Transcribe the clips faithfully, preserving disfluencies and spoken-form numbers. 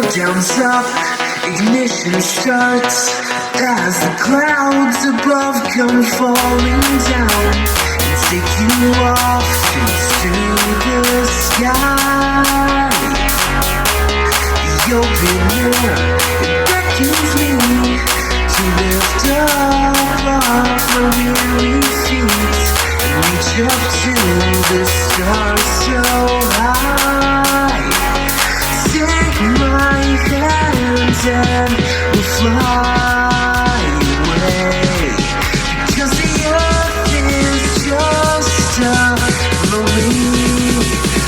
Downs up, ignition starts as the clouds above come falling down and take you off into the sky. The open air, it beckons me to lift up off my weary feet and reach up to the stars so high. Take my hand and we'll fly away, because the earth is just a lonely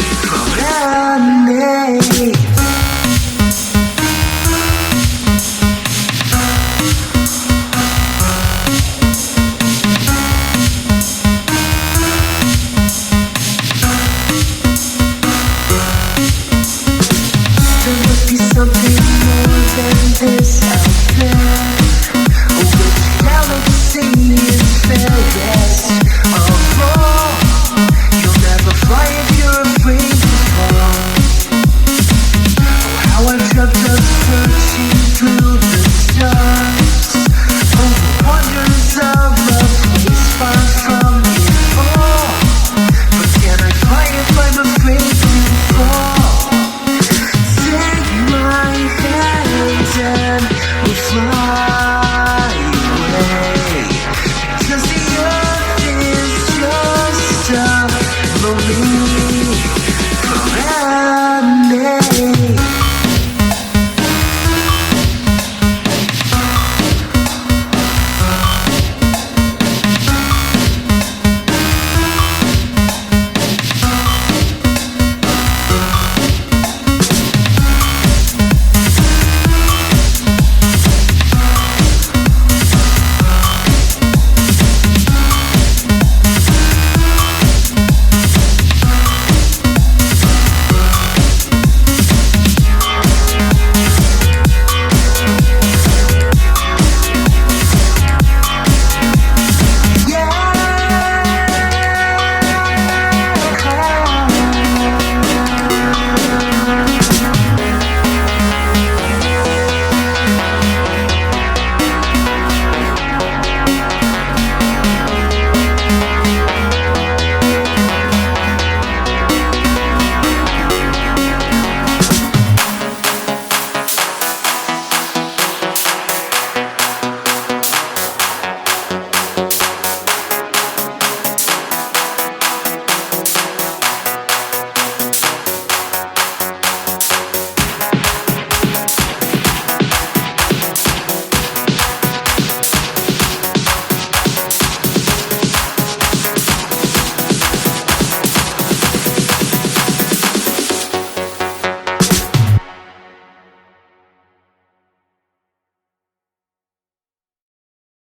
promenade. Something more than this out there. Which galaxy is fairest of all? You'll never fly if you're afraid to fall. Oh, how I've dreamt of searching through the stars, oh, the wonders of a place far from it all. But can I fly if I'm afraid to fall? And we'll fly away, because the earth is just a lonely promenade.